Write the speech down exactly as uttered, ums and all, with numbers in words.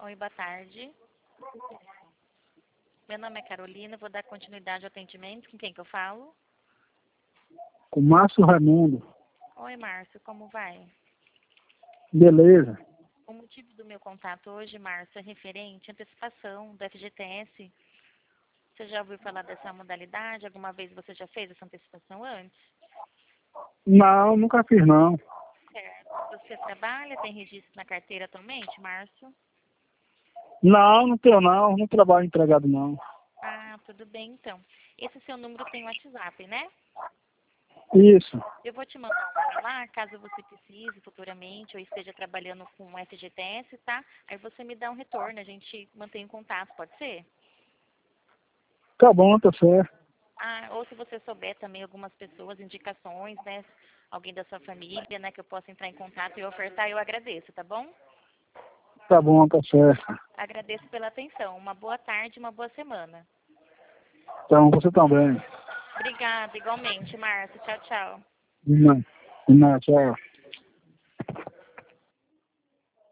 Oi, boa tarde. Meu nome é Carolina, vou dar continuidade ao atendimento. Com quem que eu falo? Com Márcio Raimundo. Oi, Márcio, como vai? Beleza. O motivo do meu contato hoje, Márcio, é referente à antecipação do F G T S. Você já ouviu falar dessa modalidade? Alguma vez você já fez essa antecipação antes? Não, nunca fiz não. Certo. Você trabalha, tem registro na carteira atualmente, Márcio? Não, não tenho não. Não trabalho empregado não. Ah, tudo bem então. Esse seu número tem WhatsApp, né? Isso. Eu vou te mandar um para lá, caso você precise futuramente ou esteja trabalhando com o F G T S, tá? Aí você me dá um retorno, a gente mantém o contato, pode ser? Tá bom, tá certo. Ah, ou se você souber também algumas pessoas, indicações, né? Alguém da sua família, né, que eu possa entrar em contato e ofertar, eu agradeço, tá bom? Tá bom, tá certo. Agradeço pela atenção. Uma boa tarde, uma boa semana. Então, você também. Obrigada, igualmente, Márcio. Tchau, tchau. Não, não, tchau.